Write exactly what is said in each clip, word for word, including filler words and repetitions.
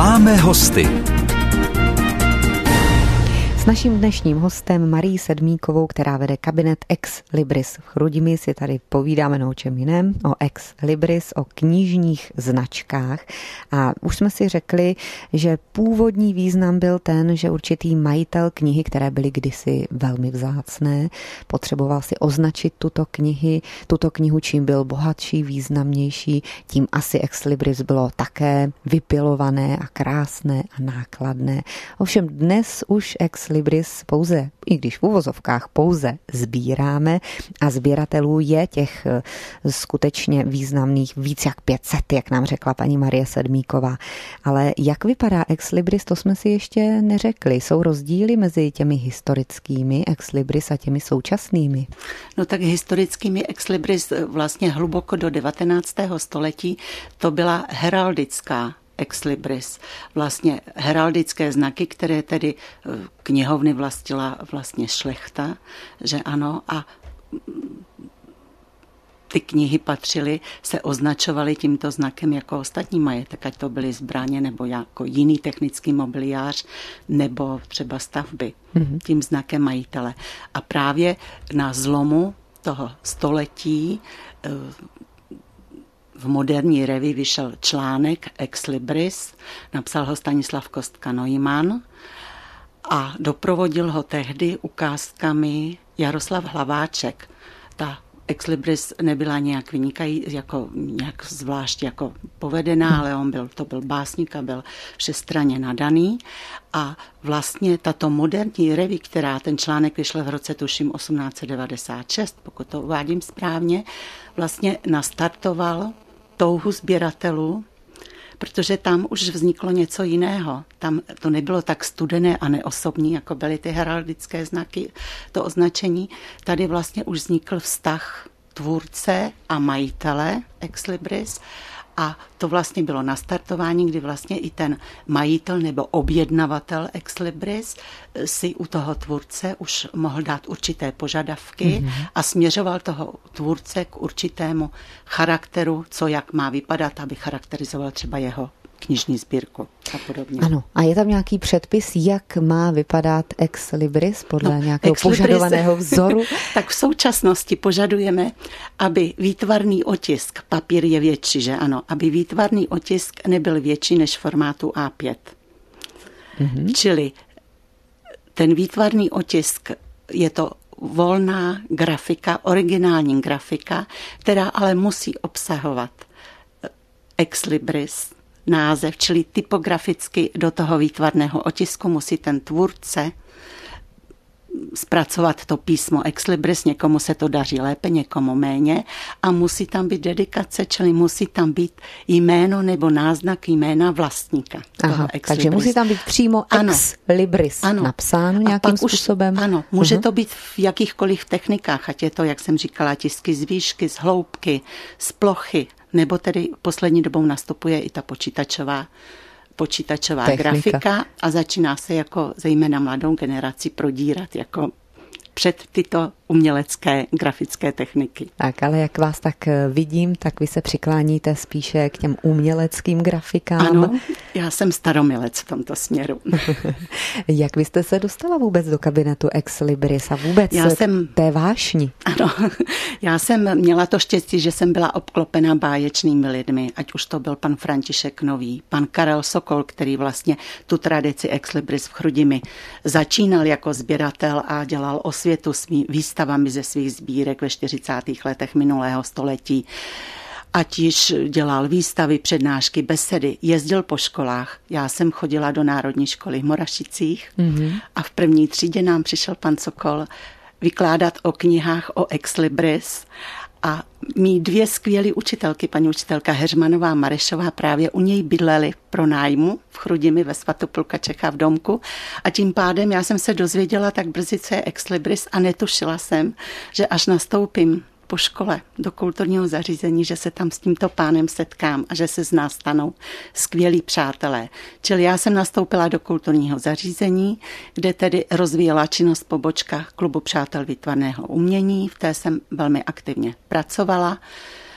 Máme hosty. S naším dnešním hostem Marií Sedmíkovou, která vede kabinet Ex Libris v Chrudimi, si tady povídáme no o čem jiném, o Ex Libris, o knižních značkách. A už jsme si řekli, že původní význam byl ten, že určitý majitel knihy, které byly kdysi velmi vzácné, potřeboval si označit tuto knihy, tuto knihu, čím byl bohatší, významnější, tím asi Ex Libris bylo také vypilované a krásné a nákladné. Ovšem dnes už Ex Libris pouze, i když v uvozovkách pouze sbíráme a sběratelů je těch skutečně významných víc jak pět set, jak nám řekla paní Marie Sedmíková. Ale jak vypadá Ex Libris, to jsme si ještě neřekli. Jsou rozdíly mezi těmi historickými Ex Libris a těmi současnými? No tak historickými Ex Libris vlastně hluboko do devatenáctého století to byla heraldická Ex Libris, vlastně heraldické znaky, které tedy knihovny vlastnila vlastně šlechta, že ano, a ty knihy patřily, se označovaly tímto znakem jako ostatní majetek, ať to byly zbraně nebo jako jiný technický mobiliář nebo třeba stavby, mm-hmm. tím znakem majitele. A právě na zlomu toho století v Moderní reví vyšel článek Ex Libris, napsal ho Stanislav Kostka-Neumann a doprovodil ho tehdy ukázkami Jaroslav Hlaváček. Ta Ex Libris nebyla nějak vynikají, jako nějak zvlášť jako povedená, ale on byl, to byl básník a byl všestranně nadaný. A vlastně tato Moderní reví, která ten článek vyšel v roce tuším osmnáct set devadesát šest, pokud to uvádím správně, vlastně nastartoval touhu sběratelů, protože tam už vzniklo něco jiného. Tam to nebylo tak studené a neosobní, jako byly ty heraldické znaky, to označení. Tady vlastně už vznikl vztah tvůrce a majitele Ex Libris a to vlastně bylo nastartování, kdy vlastně i ten majitel nebo objednavatel Ex Libris si u toho tvůrce už mohl dát určité požadavky mm-hmm. a směřoval toho tvůrce k určitému charakteru, co jak má vypadat, aby charakterizoval třeba jeho knižní sbírku a podobně. Ano, a je tam nějaký předpis, jak má vypadat Ex Libris podle no, nějakého požadovaného vzoru? Tak v současnosti požadujeme, aby výtvarný otisk, papír je větší, že ano, aby výtvarný otisk nebyl větší než formátu á pět. Mm-hmm. Čili ten výtvarný otisk je to volná grafika, originální grafika, která ale musí obsahovat Ex Libris, název, čili typograficky do toho výtvarného otisku musí ten tvůrce zpracovat to písmo Ex Libris, někomu se to daří lépe, někomu méně a musí tam být dedikace, čili musí tam být jméno nebo náznak jména vlastníka. Aha, takže musí tam být přímo Ex Libris ano. napsáno nějakým způsobem. Už, ano, může uh-huh. to být v jakýchkoliv technikách, ať je to, jak jsem říkala, tisky z výšky, z hloubky, z plochy, nebo tedy poslední dobou nastupuje i ta počítačová počítačová Technika. grafika a začíná se jako zejména mladou generaci prodírat jako před tyto umělecké grafické techniky. Tak, ale jak vás tak vidím, tak vy se přikláníte spíše k těm uměleckým grafikám. Ano, já jsem staromilec v tomto směru. Jak vy jste se dostala vůbec do kabinetu Ex Libris a vůbec já jsem, té vášni? Ano, já jsem měla to štěstí, že jsem byla obklopena báječnými lidmi, ať už to byl pan František Nový, pan Karel Sokol, který vlastně tu tradici Ex Libris v Chrudimi začínal jako sběratel a dělal osvětu svým výstavami ze svých sbírek ve čtyřicátých letech minulého století. Ať již dělal výstavy, přednášky, besedy, jezdil po školách. Já jsem chodila do Národní školy v Morašicích mm-hmm. a v první třídě nám přišel pan Sokol vykládat o knihách o Ex Libris a mý dvě skvělé učitelky, paní učitelka Heřmanová Marešová, právě u něj bydleli pro nájmu v Chrudimi ve Svatopluka Čecha v domku a tím pádem já jsem se dozvěděla tak brzy, co je Ex Libris a netušila jsem, že až nastoupím po škole do kulturního zařízení, že se tam s tímto pánem setkám a že se z nás stanou skvělí přátelé. Čili já jsem nastoupila do kulturního zařízení, kde tedy rozvíjela činnost pobočka Klubu přátel výtvarného umění, v té jsem velmi aktivně pracovala.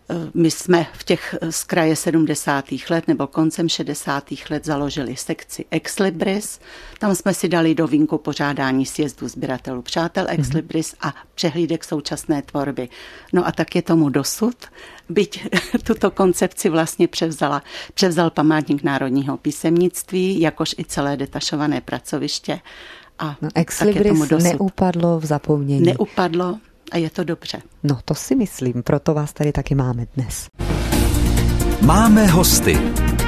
My jsme v těch z kraje sedmdesátých let nebo koncem šedesátých let založili sekci Ex Libris. Tam jsme si dali do vínku pořádání sjezdu sběratelů přátel Ex Libris a přehlídek současné tvorby. No a tak je tomu dosud. Byť tuto koncepci vlastně převzala, převzal Památník národního písemnictví, jakož i celé detašované pracoviště. A no, Ex Libris neupadlo v zapomnění. Neupadlo. A je to dobře. No to si myslím, proto vás tady taky máme dnes. Máme hosty.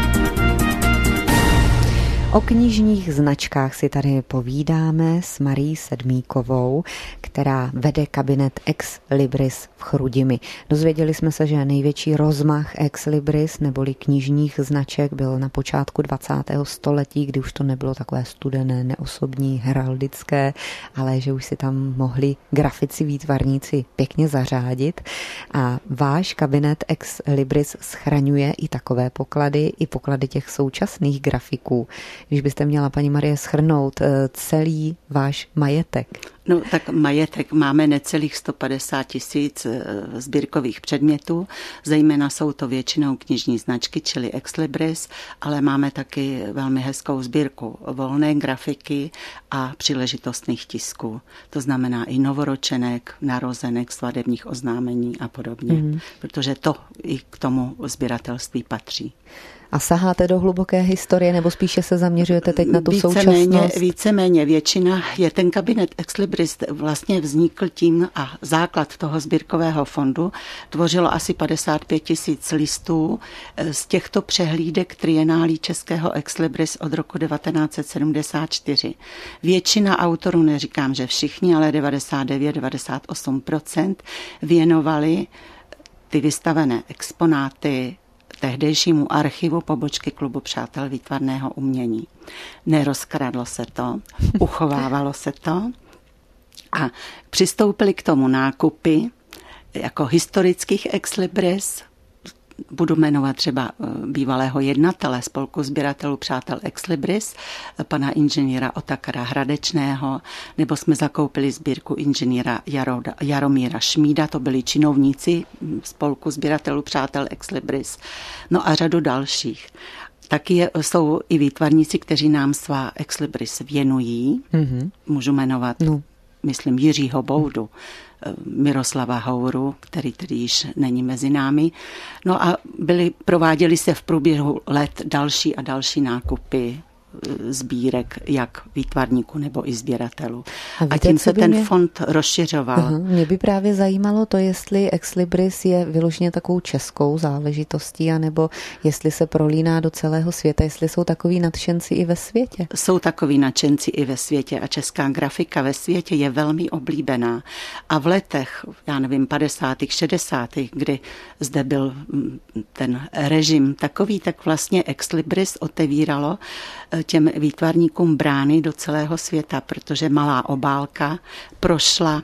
O knižních značkách si tady povídáme s Marií Sedmíkovou, která vede kabinet Ex Libris v Chrudimi. Dozvěděli jsme se, že největší rozmach Ex Libris neboli knižních značek byl na počátku dvacátého století, kdy už to nebylo takové studené, neosobní, heraldické, ale že už si tam mohli grafici, výtvarníci pěkně zařádit. A váš kabinet Ex Libris schraňuje i takové poklady, i poklady těch současných grafiků. Když byste měla, paní Marie, shrnout celý váš majetek. No tak majetek máme necelých sto padesát tisíc sbírkových předmětů, zejména jsou to většinou knižní značky, čili Ex Libris, ale máme taky velmi hezkou sbírku volné grafiky a příležitostných tisků. To znamená i novoročenek, narozenek, svadebních oznámení a podobně, mm. protože to i k tomu sběratelství patří. A saháte do hluboké historie, nebo spíše se zaměřujete teď na tu více současnost? Méně, víceméně většina je ten kabinet Ex Libris vlastně vznikl tím a základ toho sbírkového fondu tvořilo asi padesát pět tisíc listů z těchto přehlídek trienálí českého Ex Libris od roku devatenáct set sedmdesát čtyři. Většina autorů, neříkám, že všichni, ale devadesát devět až devadesát osm procent věnovali ty vystavené exponáty tehdejšímu archivu pobočky Klubu přátel výtvarného umění. Nerozkradlo se to, uchovávalo se to a přistoupili k tomu nákupy jako historických Ex Libris. Budu jmenovat třeba bývalého jednatele Spolku sběratelů přátel Ex Libris, pana inženýra Otakara Hradečného, nebo jsme zakoupili sbírku inženýra Jaro, Jaromíra Šmída, to byli činovníci Spolku sběratelů přátel Ex Libris, no a řadu dalších. Taky je, jsou i výtvarníci, kteří nám svá Ex Libris věnují. Mm-hmm. Můžu jmenovat, no. myslím, Jiřího Boudu, Miroslava Houru, který tedy již není mezi námi. No a byly, prováděly se v průběhu let další a další nákupy sbírek, jak výtvarníků nebo i sběratelů. A, víte, a tím se ten mě... fond rozšiřoval. Aha, mě by právě zajímalo to, jestli Ex Libris je vyloženě takovou českou záležitostí, anebo jestli se prolíná do celého světa, jestli jsou takoví nadšenci i ve světě. Jsou takoví nadšenci i ve světě a česká grafika ve světě je velmi oblíbená. A v letech, já nevím, padesátých, šedesátých, kdy zde byl ten režim takový, tak vlastně Ex Libris otevíralo těm výtvarníkům brány do celého světa, protože malá obálka prošla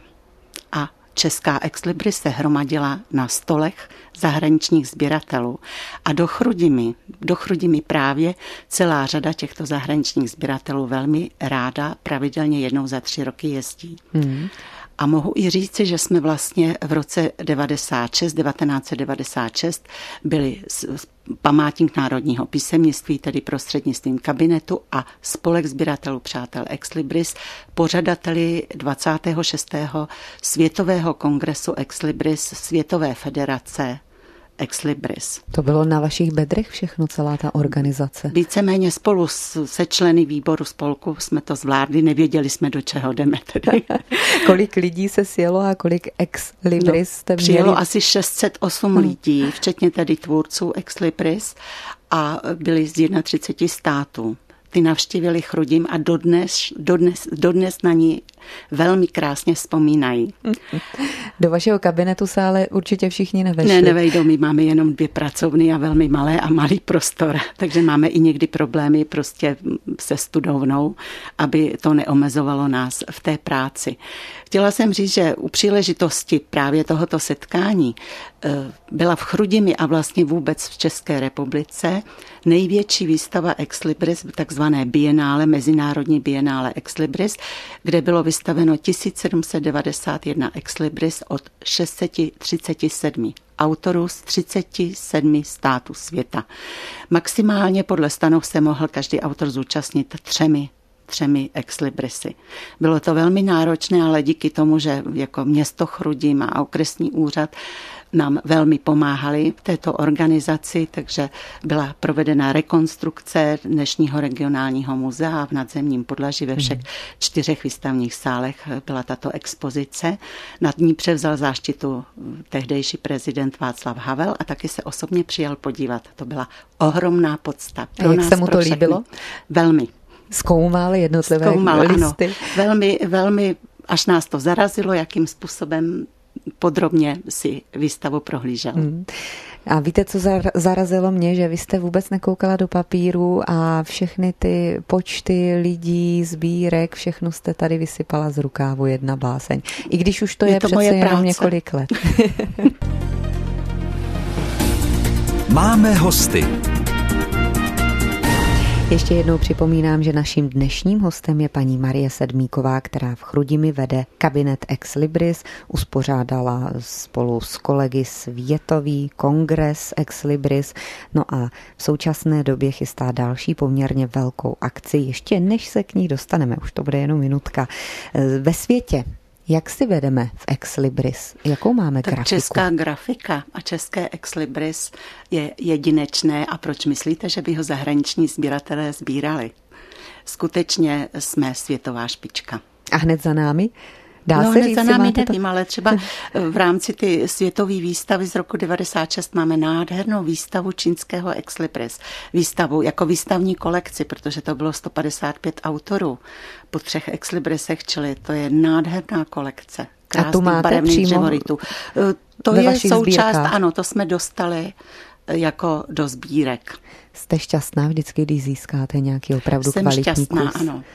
a česká Ex Libris se hromadila na stolech zahraničních sběratelů. A do Chrudimi, do Chrudimi právě celá řada těchto zahraničních sběratelů velmi ráda pravidelně jednou za tři roky jezdí. Hmm. A mohu i říci, že jsme vlastně v roce devadesát šest, devatenáct set devadesát šest byli Památník národního písemnictví, tedy prostřednictvím kabinetu a Spolek sběratelů přátel Ex Libris, pořadateli dvacátého šestého Světového kongresu Ex Libris Světové federace Ex Libris. To bylo na vašich bedrech všechno, celá ta organizace? Víceméně spolu se členy výboru spolku jsme to zvládli, nevěděli jsme, do čeho jdeme tedy. Kolik lidí se sjelo a kolik Ex Libris jste no, měli? Přijelo asi šest set osm hmm. lidí, včetně tedy tvůrců Ex Libris a byli z třiceti jednoho států. Ty navštívili Chrudim a dodnes, dodnes, dodnes na ní velmi krásně vzpomínají. Do vašeho kabinetu se ale určitě všichni nevešli. Ne, nevejdou, my máme jenom dvě pracovny a velmi malé a malý prostor, takže máme i někdy problémy prostě se studovnou, aby to neomezovalo nás v té práci. Chtěla jsem říct, že u příležitosti právě tohoto setkání byla v Chrudimi a vlastně vůbec v České republice největší výstava Ex Libris, takzvané bienále, mezinárodní bienále Ex Libris, kde bylo vystaveno tisíc sedm set devadesát jedna Ex Libris od šest set třicet sedm autorů z třiceti sedmi států světa. Maximálně podle stanov se mohl každý autor zúčastnit třemi třemi exlibrisy. Bylo to velmi náročné, ale díky tomu, že jako město Chrudim a okresní úřad nám velmi pomáhali v této organizaci, takže byla provedena rekonstrukce dnešního regionálního muzea a v nadzemním podlaží ve všech čtyřech výstavních sálech byla tato expozice. Nad ní převzal záštitu tehdejší prezident Václav Havel a taky se osobně přijal podívat. To byla ohromná podsta. Pro a jak nás, se mu to líbilo? Velmi. Zkoumal jednotlivé Zkoumal, listy. Ano. Velmi, velmi, až nás to zarazilo, jakým způsobem podrobně si výstavu prohlížel. Hmm. A víte, co zarazilo mě, že vy jste vůbec nekoukala do papíru a všechny ty počty lidí, sbírek, všechno jste tady vysypala z rukávu, jedna báseň. I když už to je, je to přece jenom několik let. Máme hosty. Ještě jednou připomínám, že naším dnešním hostem je paní Marie Sedmíková, která v Chrudimi vede kabinet Ex Libris, uspořádala spolu s kolegy světový kongres Ex Libris, no a v současné době chystá další poměrně velkou akci, ještě než se k ní dostaneme, už to bude jenom minutka, ve světě. Jak si vedeme v Ex Libris? Jakou máme tak grafiku? Česká grafika a české Ex Libris je jedinečné. A proč myslíte, že by ho zahraniční sběratelé sbírali? Skutečně jsme světová špička. A hned za námi? Dá no se hned říct, za námi nevím, to... ale třeba v rámci ty světové výstavy z roku devadesát šest máme nádhernou výstavu čínského Ex Libris. Výstavu jako výstavní kolekci, protože to bylo sto padesát pět autorů po třech Ex Librisech, čili to je nádherná kolekce. Krásných barevných dřevorytů. To je součást, sbírkách. Ano, to jsme dostali jako do sbírek. Jste šťastná vždycky, když získáte nějaký opravdu jsem kvalitní šťastná, kus? Ano.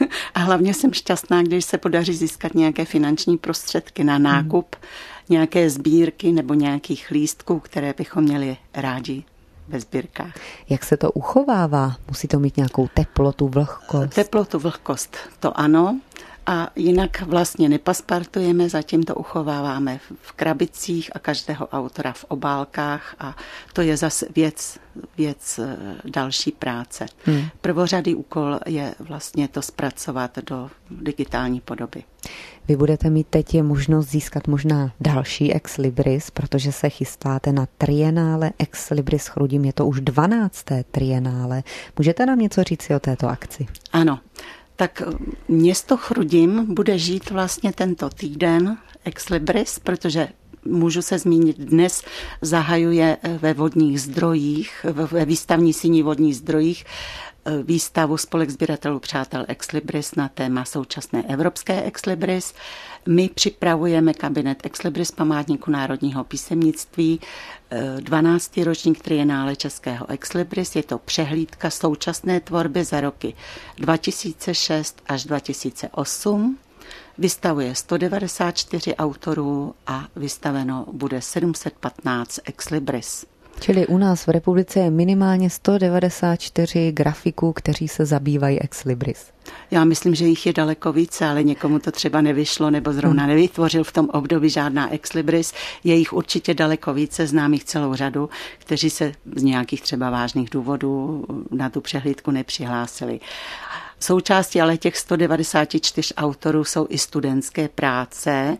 A hlavně jsem šťastná, když se podaří získat nějaké finanční prostředky na nákup, hmm. nějaké sbírky nebo nějakých lístků, které bychom měli rádi ve sbírkách. Jak se to uchovává? Musí to mít nějakou teplotu, vlhkost? Teplotu, vlhkost, to ano. A jinak vlastně nepaspartujeme, zatím to uchováváme v krabicích a každého autora v obálkách a to je zase věc, věc další práce. Hmm. Prvořadý úkol je vlastně to zpracovat do digitální podoby. Vy budete mít teď je možnost získat možná další Ex Libris, protože se chystáte na trienále Ex Libris Chrudim. Je to už dvanácté trienále. Můžete nám něco říct o této akci? Ano. Tak město Chrudim bude žít vlastně tento týden Ex Libris, protože můžu se zmínit, dnes zahajuje ve vodních zdrojích, ve výstavní síni vodních zdrojích výstavu Spolek sběratelů přátel Ex Libris na téma současné evropské Ex Libris. My připravujeme kabinet Ex Libris památníku národního písemnictví, dvanáctý ročník trienále českého Ex Libris. Je to přehlídka současné tvorby za roky dva tisíce šest až dva tisíce osm. Vystavuje sto devadesát čtyři autorů a vystaveno bude sedm set patnáct Ex Libris. Čili u nás v republice je minimálně sto devadesát čtyři grafiků, kteří se zabývají Ex Libris. Já myslím, že jich je daleko více, ale někomu to třeba nevyšlo nebo zrovna hmm. nevytvořil v tom období žádná Ex Libris. Je jich určitě daleko více, znám jich celou řadu, kteří se z nějakých třeba vážných důvodů na tu přehlídku nepřihlásili. Součástí ale těch sto devadesát čtyři autorů jsou i studentské práce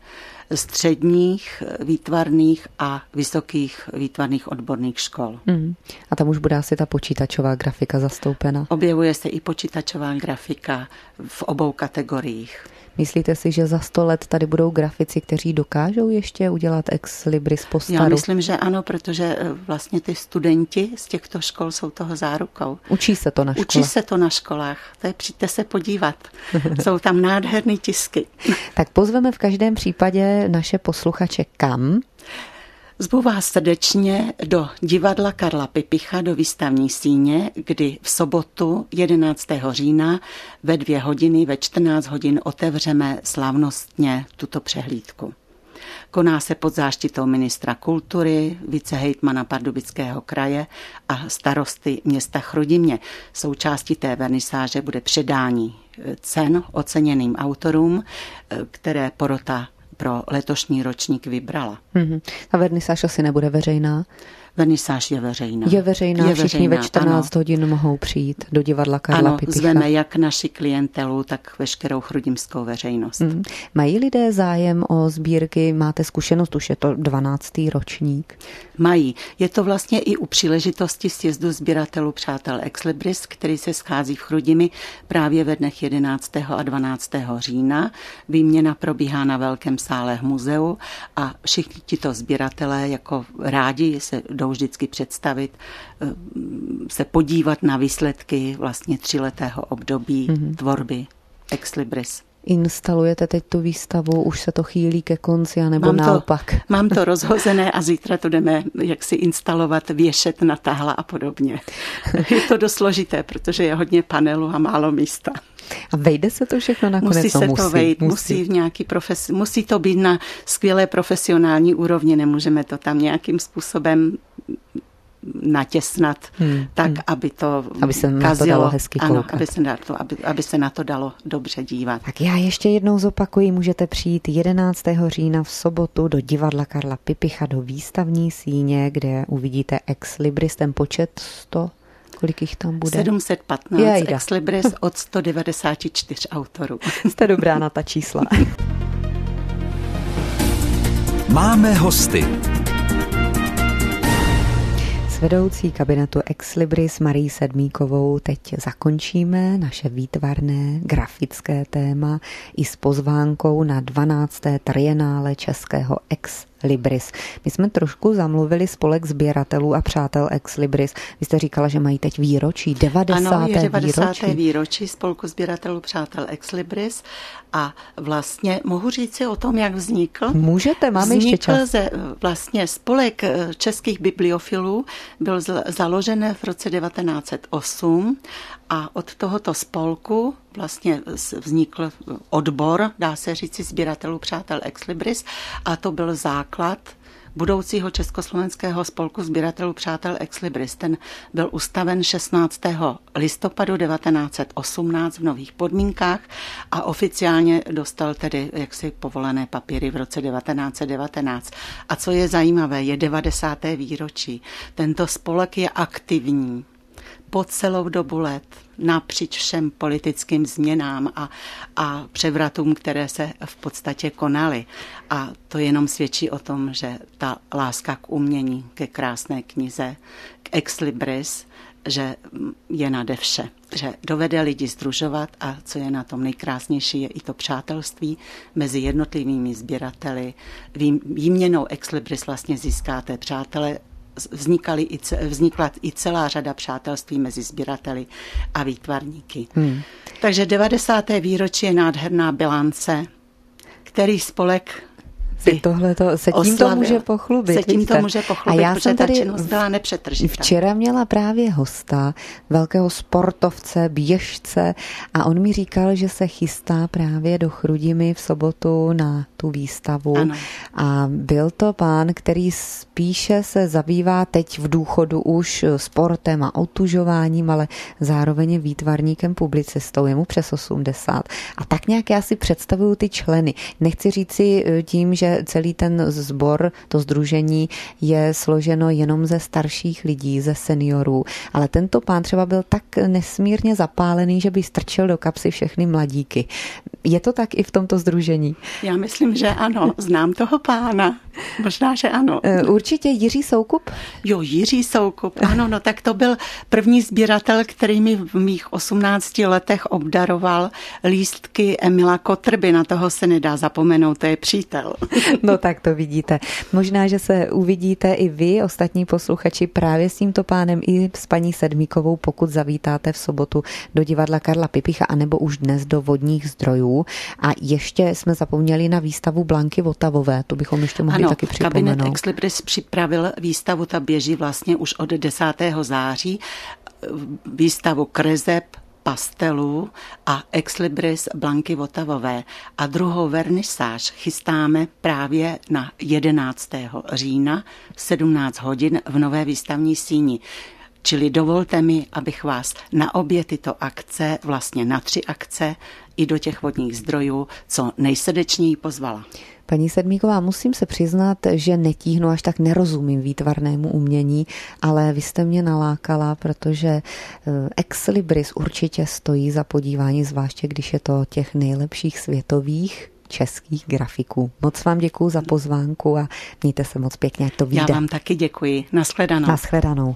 středních, výtvarných a vysokých výtvarných odborných škol. Mm. A tam už bude asi ta počítačová grafika zastoupena? Objevuje se i počítačová grafika v obou kategoriích. Myslíte si, že za sto let tady budou grafici, kteří dokážou ještě udělat Ex Libris po staru? Já myslím, že ano, protože vlastně ty studenti z těchto škol jsou toho zárukou. Učí se to na škole? Učí se to na školách. To je, přijďte se podívat. Jsou tam nádherné tisky. Tak pozveme v každém případě naše posluchače kam? Zvu vás srdečně do divadla Karla Pipicha do výstavní síně, kdy v sobotu jedenáctého října ve dvě hodiny, ve čtrnáct hodin otevřeme slavnostně tuto přehlídku. Koná se pod záštitou ministra kultury, vicehejtmana Pardubického kraje a starosty města Chrudimě. Součástí té vernisáže bude předání cen oceněným autorům, které porota pro letošní ročník vybrala. Mm-hmm. A vernisáž asi nebude veřejná? Vernisáž je veřejná. Je veřejná, je všichni veřejná, ve čtrnáct ano. hodin mohou přijít do divadla Karla ano, Pipicha. Zveme jak naši klientelu, tak veškerou chrudimskou veřejnost. Mm. Mají lidé zájem o sbírky? Máte zkušenost, už je to dvanáctý ročník? Mají. Je to vlastně i u příležitosti sjezdu sběratelů přátel Ex Libris, který se schází v Chrudimi právě ve dnech jedenáctého a dvanáctého října. Výměna probíhá na velkém sále v muzeu a všichni tito sběratelé jako rádi se jdou vždycky představit, se podívat na výsledky vlastně tříletého období mm-hmm. tvorby Ex Libris. Instalujete teď tu výstavu, už se to chýlí ke konci, anebo mám naopak? To, mám to rozhozené a zítra to jdeme jaksi instalovat, věšet na tahla a podobně. Je to dost složité, protože je hodně panelů a málo místa. A vejde se to všechno nakonec? Musí se musí, to vejít, musí. musí v nějaký profes, musí to být na skvělé profesionální úrovni, nemůžeme to tam nějakým způsobem natěsnat, hmm, tak, hmm. aby to aby se kazilo, na to dalo hezky ano, koukat. Aby se, na to, aby, aby se na to dalo dobře dívat. Tak já ještě jednou zopakuji, můžete přijít jedenáctého října v sobotu do divadla Karla Pipicha do výstavní síně, kde uvidíte Ex Libris, ten počet sto, kolik jich tam bude? sedm set patnáct Ex Libris od sto devadesát čtyři autorů. Jste dobrá na ta čísla. Máme hosty. S vedoucí kabinetu Ex Libris Marií Sedmíkovou teď zakončíme naše výtvarné grafické téma i s pozvánkou na dvanácté trienále českého Ex Libris. My jsme trošku zamluvili spolek sběratelů a přátel Ex Libris. Vy jste říkala, že mají teď výročí, devadesáté Ano, je devadesáté výročí. výročí spolku sběratelů přátel Ex Libris a vlastně mohu říct si o tom, jak vznikl. Můžete, máme vznikl ještě čas. Ze, vlastně spolek českých bibliofilů byl založen v roce devatenáct set osm a od tohoto spolku vlastně vznikl odbor, dá se říci, sběratelů přátel Ex Libris a to byl základ budoucího československého spolku sběratelů přátel Ex Libris. Ten byl ustaven šestnáctého listopadu devatenáct set osmnáct v nových podmínkách a oficiálně dostal tedy jaksi povolené papíry v roce devatenáct set devatenáct. A co je zajímavé, je devadesáté výročí. Tento spolek je aktivní po celou dobu let napříč všem politickým změnám a, a převratům, které se v podstatě konaly. A to jenom svědčí o tom, že ta láska k umění, ke krásné knize, k Ex Libris, že je nade vše, že dovede lidi sdružovat a co je na tom nejkrásnější, je i to přátelství mezi jednotlivými sběrateli. Výměnou Ex Libris vlastně získáte přátele, Vznikaly i, vznikla i celá řada přátelství mezi sběrateli a výtvarníky. Hmm. Takže devadesáté výročí je nádherná bilance, který spolek si tohleto, se tím to může pochlubit. Se tím to může pochlubit, a já protože jsem tady ta činnost byla nepřetržitá. Včera měla právě hosta, velkého sportovce, běžce a on mi říkal, že se chystá právě do Chrudimi v sobotu na tu výstavu. Ano. A byl to pán, který spíše se zabývá teď v důchodu už sportem a otužováním, ale zároveň je výtvarníkem, publicistou, je mu přes osmdesát. A tak nějak já si představuju ty členy. Nechci říci tím, že celý ten sbor, to sdružení je složeno jenom ze starších lidí, ze seniorů, ale tento pán třeba byl tak nesmírně zapálený, že by strčil do kapsy všechny mladíky. Je to tak i v tomto sdružení? Já myslím, že ano. Znám toho pána. Možná, že ano. Určitě Jiří Soukup? Jo, Jiří Soukup. Ano, no tak to byl první sběratel, který mi v mých osmnácti letech obdaroval lístky Emila Kotrby. Na toho se nedá zapomenout, to je přítel. No tak to vidíte. Možná, že se uvidíte i vy, ostatní posluchači, právě s tímto pánem i s paní Sedmíkovou, pokud zavítáte v sobotu do divadla Karla Pipicha, anebo už dnes do Vodních zdrojů. A ještě jsme zapomněli na výstavu Blanky Votavové, to bychom ještě mohli ano, taky připomenout. Kabinet Ex Libris připravil výstavu, ta běží vlastně už od desátého září, výstavu kreseb, pastelů a Ex Libris Blanky Votavové. A druhou vernisáž chystáme právě na jedenáctého října v sedmnáct hodin v nové výstavní síni. Čili dovolte mi, abych vás na obě tyto akce, vlastně na tři akce, i do těch vodních zdrojů, co nejsrdečněji pozvala. Paní Sedmíková, musím se přiznat, že netíhnu, až tak nerozumím výtvarnému umění, ale vy jste mě nalákala, protože Ex Libris určitě stojí za podívání, zvláště když je to těch nejlepších světových českých grafiků. Moc vám děkuju za pozvánku a mějte se moc pěkně, jak to vyjde. Já vám taky děkuji. Nashledanou. Nashledanou.